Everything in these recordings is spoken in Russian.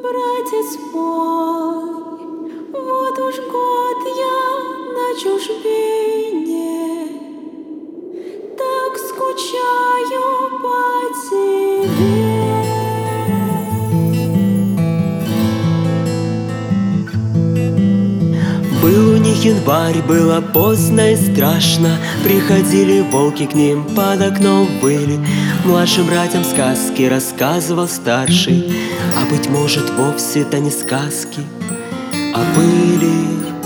Братец мой, вот уж год я на чужбине, так скучаю по тебе. Был у них январь, было поздно и страшно. Приходили волки к ним, под окном выли. Младшим братьям сказки рассказывал старший, а быть может вовсе-то не сказки, а были.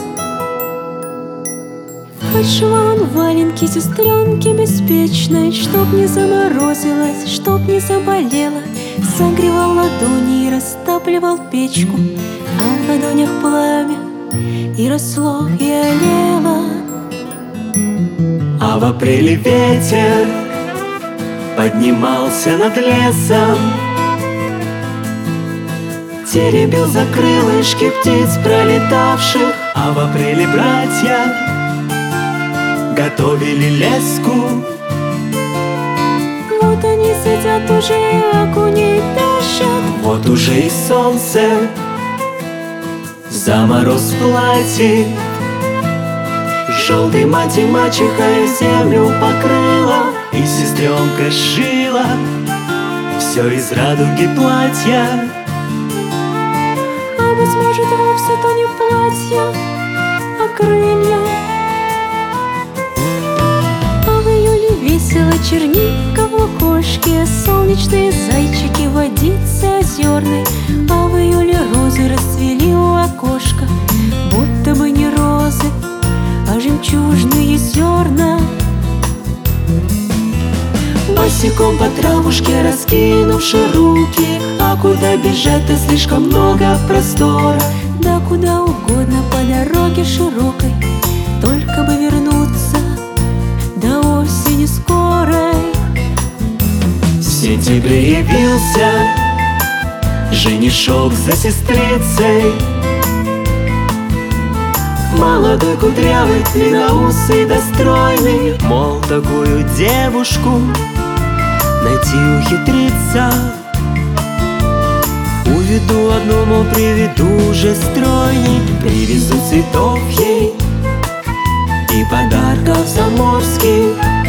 Вышла он в валенки сестренки беспечной, чтоб не заморозилась, чтоб не заболела. Согревал ладони и растапливал печку, а в ладонях пламя и росло, и олело. А в апреле ветер поднимался над лесом, теребил за крылышки птиц пролетавших. А в апреле братья готовили леску. Вот они сидят уже и окуней тащат. Вот уже и солнце за мороз платит. Желтый мать и мачеха землю покрыла, и сестренка шила все из радуги платья. А быть может вовсе то не платье, а крылья. А в июле весело черника в окошке, солнечные зайчики водицы озерной. А в июле розы расцвели у окошка, будто бы не розы, а жемчужные зерна. Босиком по травушке раскинувши руки, а куда бежать-то слишком много простора. Да куда угодно по дороге широкой, только бы вернуться до осени скорой. В сентябре явился женишок за сестрицей, молодой, кудрявый, длинноусый да стройный. Мол, такую девушку найти ухитриться. Уведу одну, мол, приведу же стройней. Привезу цветов ей и подарков заморских.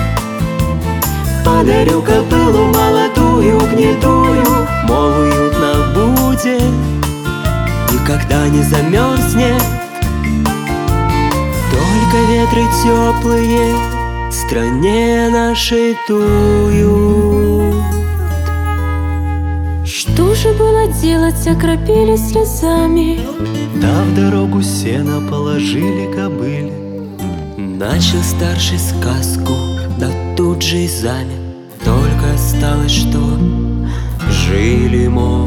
Подарю кобылу молодую, гнедую, мол, уютно будет, никогда не замерзнет. Только ветры теплые в стране нашей дуют. Что же было делать, окропили слезами, Да в дорогу сено положили кобыле. Начал старший сказку, да тут же и замер. Только осталось, что жили, мол,